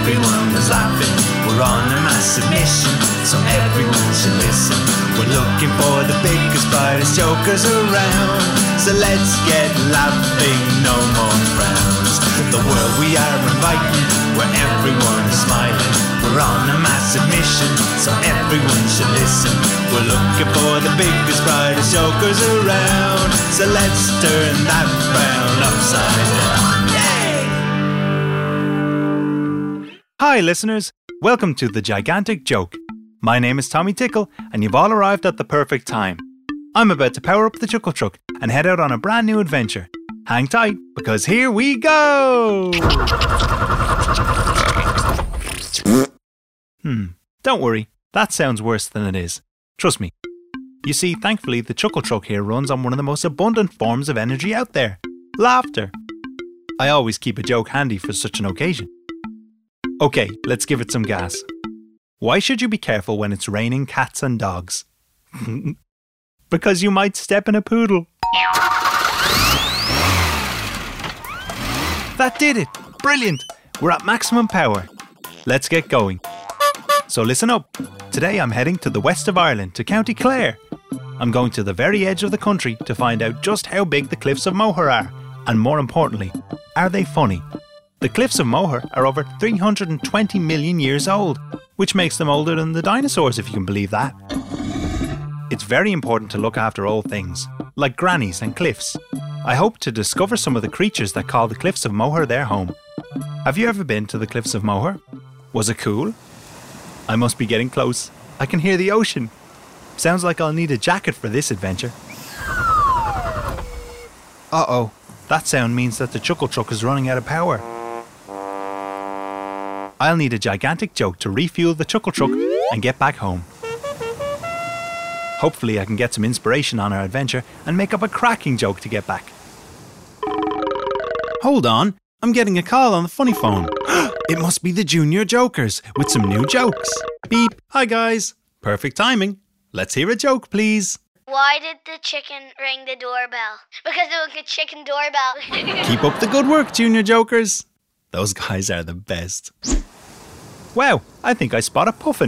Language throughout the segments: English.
everyone was laughing. We're on a massive mission, so everyone should listen. We're looking for the biggest, brightest jokers around. So let's get laughing, no more frowns. The world we are inviting, where everyone is smiling. We're on a massive mission, so everyone should listen. We're looking for the biggest, brightest jokers around. So let's turn that frown upside down. Yay! Hi listeners, welcome to The Gigantic Joke. My name is Tommy Tickle, and you've all arrived at the perfect time. I'm about to power up the Chuckle Truck and head out on a brand new adventure. Hang tight, because here we go! Don't worry, that sounds worse than it is. Trust me. You see, thankfully, the Chuckle Truck here runs on one of the most abundant forms of energy out there. Laughter. I always keep a joke handy for such an occasion. Okay, let's give it some gas. Why should you be careful when it's raining cats and dogs? Because you might step in a poodle. That did it! Brilliant! We're at maximum power. Let's get going. So listen up. Today I'm heading to the west of Ireland, to County Clare. I'm going to the very edge of the country to find out just how big the Cliffs of Moher are. And more importantly, are they funny? The Cliffs of Moher are over 320 million years old, which makes them older than the dinosaurs, if you can believe that. It's very important to look after old things, like grannies and cliffs. I hope to discover some of the creatures that call the Cliffs of Moher their home. Have you ever been to the Cliffs of Moher? Was it cool? I must be getting close. I can hear the ocean. Sounds like I'll need a jacket for this adventure. Uh-oh, that sound means that the Chuckle Truck is running out of power. I'll need a gigantic joke to refuel the Chuckle Truck and get back home. Hopefully I can get some inspiration on our adventure and make up a cracking joke to get back. Hold on, I'm getting a call on the funny phone. It must be the Junior Jokers with some new jokes. Beep. Hi guys. Perfect timing. Let's hear a joke, please. Why did the chicken ring the doorbell? Because it was a chicken doorbell. Keep up the good work, Junior Jokers. Those guys are the best. Wow, I think I spot a puffin.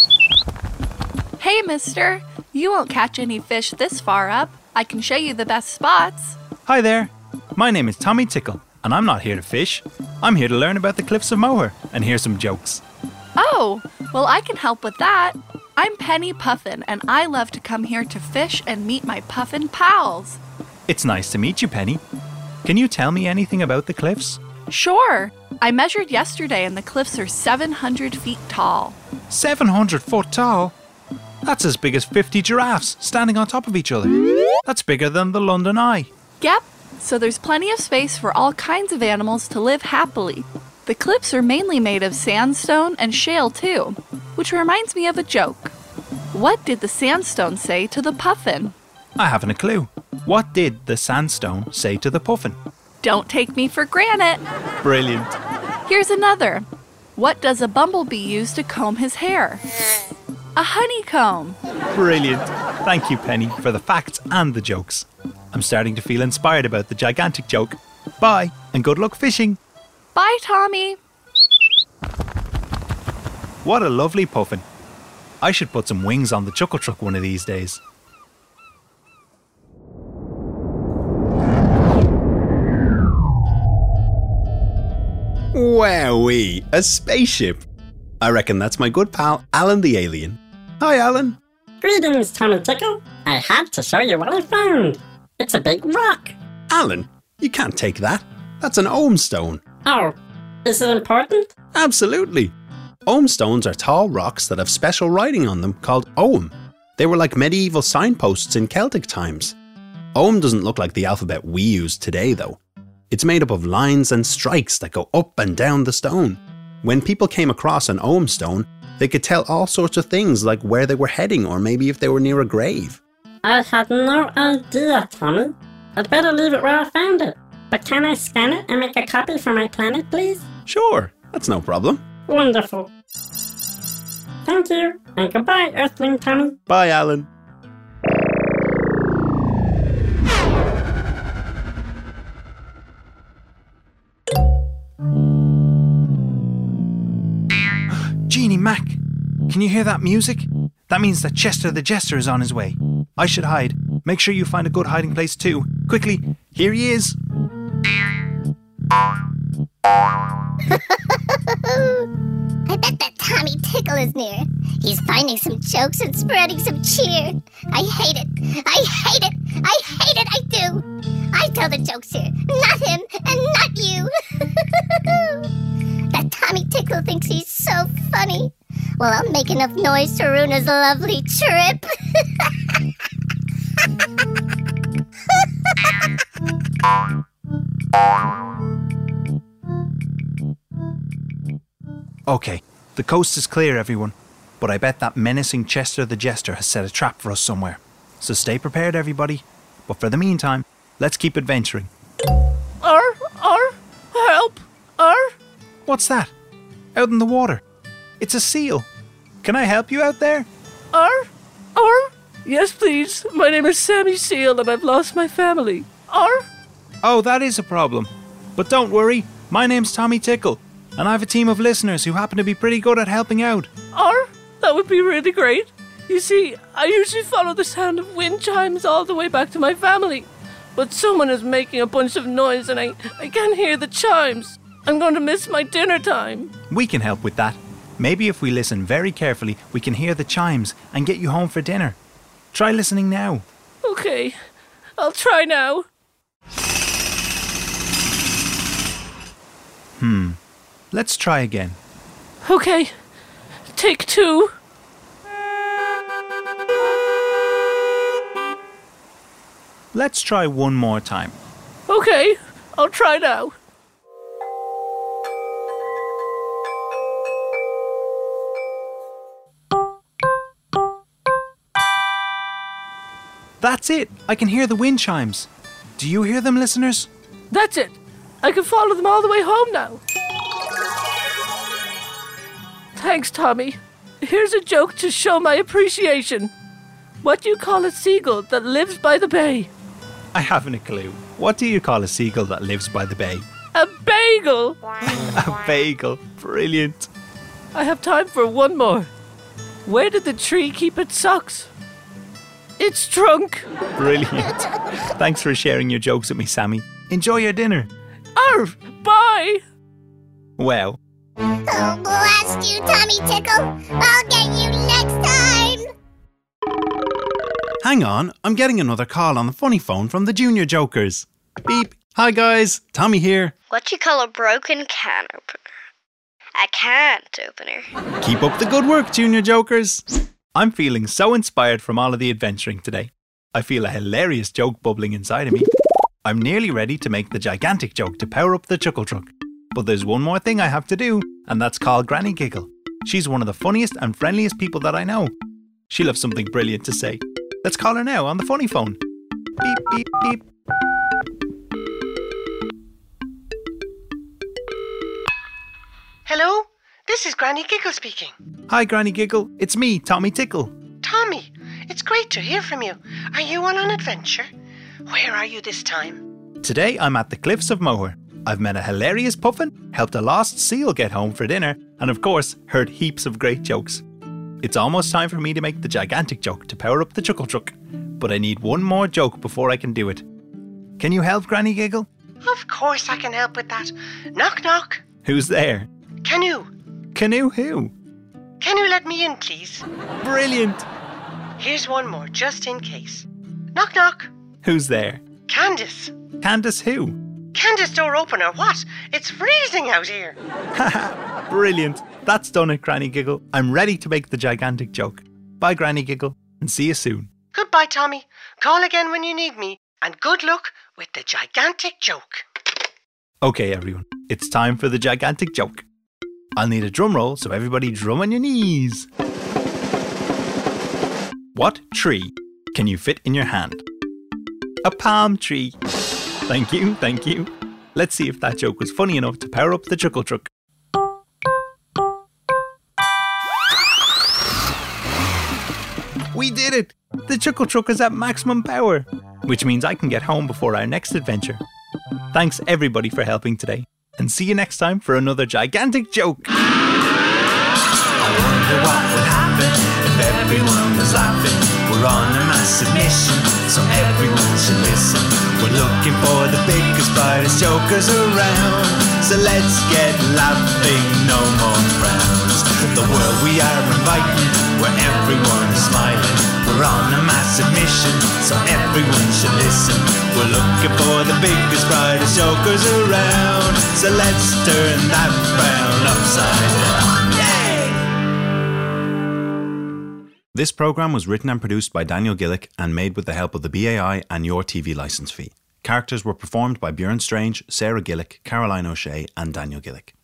Hey, mister. You won't catch any fish this far up. I can show you the best spots. Hi there. My name is Tommy Tickle, and I'm not here to fish. I'm here to learn about the Cliffs of Moher and hear some jokes. Oh, well, I can help with that. I'm Penny Puffin, and I love to come here to fish and meet my puffin pals. It's nice to meet you, Penny. Can you tell me anything about the cliffs? Sure. I measured yesterday, and the cliffs are 700 feet tall. 700 foot tall? That's as big as 50 giraffes standing on top of each other. That's bigger than the London Eye. Yep. So there's plenty of space for all kinds of animals to live happily. The cliffs are mainly made of sandstone and shale too, which reminds me of a joke. What did the sandstone say to the puffin? I haven't a clue. What did the sandstone say to the puffin? Don't take me for granted. Brilliant. Here's another. What does a bumblebee use to comb his hair? A honeycomb. Brilliant. Thank you, Penny, for the facts and the jokes. I'm starting to feel inspired about the gigantic joke. Bye, and good luck fishing. Bye, Tommy. What a lovely puffin. I should put some wings on the Chuckle Truck one of these days. Wowee, a spaceship. I reckon that's my good pal, Alan the Alien. Hi, Alan. Greetings, Tommy Tickle. I had to show you what I found. It's a big rock. Alan, you can't take that. That's an Ohm stone. Oh, is it important? Absolutely. Ohm stones are tall rocks that have special writing on them called Ohm. They were like medieval signposts in Celtic times. Ohm doesn't look like the alphabet we use today, though. It's made up of lines and strikes that go up and down the stone. When people came across an Ohm stone, they could tell all sorts of things like where they were heading or maybe if they were near a grave. I had no idea, Tommy. I'd better leave it where I found it. But can I scan it and make a copy for my planet, please? Sure, that's no problem. Wonderful. Thank you, and goodbye, Earthling Tommy. Bye, Alan. Mac, can you hear that music? That means that Chester the Jester is on his way. I should hide. Make sure you find a good hiding place too. Quickly, here he is. I bet that Tommy Tickle is near. He's finding some jokes and spreading some cheer. I hate it. I hate it. I hate it. I do. I tell the jokes here, not him and not you. That Tommy Tickle thinks he's so funny. Well, I'll make enough noise to ruin his lovely trip. Okay, the coast is clear, everyone. But I bet that menacing Chester the Jester has set a trap for us somewhere. So stay prepared, everybody. But for the meantime, let's keep adventuring. Help! What's that? Out in the water. It's a seal. Can I help you out there? Yes, please. My name is Sammy Seal and I've lost my family. Oh, that is a problem. But don't worry, my name's Tommy Tickle, and I have a team of listeners who happen to be pretty good at helping out. That would be really great. You see, I usually follow the sound of wind chimes all the way back to my family. But someone is making a bunch of noise and I can't hear the chimes. I'm going to miss my dinner time. We can help with that. Maybe if we listen very carefully, we can hear the chimes and get you home for dinner. Try listening now. Okay, I'll try now. Let's try again. Okay, take 2. Let's try one more time. Okay, I'll try now. That's it. I can hear the wind chimes. Do you hear them, listeners? That's it. I can follow them all the way home now. Thanks, Tommy. Here's a joke to show my appreciation. What do you call a seagull that lives by the bay? I haven't a clue. What do you call a seagull that lives by the bay? A bagel! A bagel. Brilliant. I have time for one more. Where did the tree keep its socks? Its trunk. Brilliant. Thanks for sharing your jokes with me, Sammy. Enjoy your dinner. Bye! Well, Oh, blast you, Tommy Tickle. I'll get you next time. hang on. I'm getting another call on the funny phone from the Junior Jokers. Beep. Hi, guys. Tommy here. What you call a broken can opener? A can't opener. Keep up the good work, Junior Jokers. I'm feeling so inspired from all of the adventuring today. I feel a hilarious joke bubbling inside of me. I'm nearly ready to make the gigantic joke to power up the Chuckle Truck. But there's one more thing I have to do, and that's call Granny Giggle. She's one of the funniest and friendliest people that I know. She'll have something brilliant to say. Let's call her now on the funny phone. Beep, beep, beep. Hello? This is Granny Giggle speaking. Hi, Granny Giggle. It's me, Tommy Tickle. Tommy, it's great to hear from you. Are you on an adventure? Where are you this time? Today I'm at the Cliffs of Moher. I've met a hilarious puffin, helped a lost seal get home for dinner, and of course, heard heaps of great jokes. It's almost time for me to make the gigantic joke to power up the Chuckle Truck, but I need one more joke before I can do it. Can you help, Granny Giggle? Of course I can help with that. Knock, knock. Who's there? Canoe. Canoe who? Can you let me in, please? Brilliant! Here's one more, just in case. Knock, knock. Who's there? Candace. Candace who? Candace door opener, what? It's freezing out here. Brilliant. That's done it, Granny Giggle. I'm ready to make the gigantic joke. Bye, Granny Giggle, and see you soon. Goodbye, Tommy. Call again when you need me, and good luck with the gigantic joke. Okay, everyone, it's time for the gigantic joke. I'll need a drum roll, so everybody drum on your knees. What tree can you fit in your hand? A palm tree. Thank you, thank you. Let's see if that joke was funny enough to power up the Chuckle Truck. We did it! The Chuckle Truck is at maximum power, which means I can get home before our next adventure. Thanks everybody for helping today, and see you next time for another gigantic joke. wonder what would happen if everyone was laughing. We're on a massive mission, so everyone should listen. We're looking for the biggest, brightest jokers around. So let's get laughing, no more frowns. The world we are inviting, where everyone is smiling. We're on a massive mission, so everyone should listen. We're looking for the biggest, brightest jokers around. So let's turn that frown upside down. Yay! This programme was written and produced by Daniel Gillick and made with the help of the BAI and Your TV licence fee. Characters were performed by Bjorn Strange, Sarah Gillick, Caroline O'Shea and Daniel Gillick.